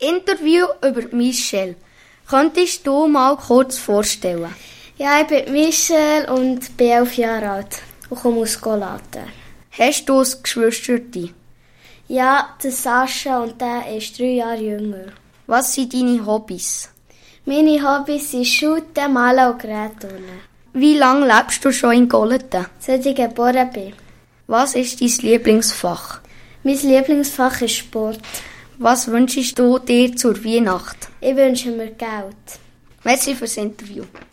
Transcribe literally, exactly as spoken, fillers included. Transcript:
Interview über Michelle. Könntest du mal kurz vorstellen? Ja, ich bin Michelle und bin elf Jahre alt und komme aus Golaten. Hast du ein Geschwister? Ja, der Sascha und der ist drei Jahre jünger. Was sind deine Hobbys? Meine Hobbys sind Shooten, Malen und Gerätturnen. Wie lange lebst du schon in Golaten? Seit ich geboren bin. Was ist dein Lieblingsfach? Mein Lieblingsfach ist Sport. Was wünschst du dir zur Weihnacht? Ich wünsche mir Geld. Merci fürs Interview.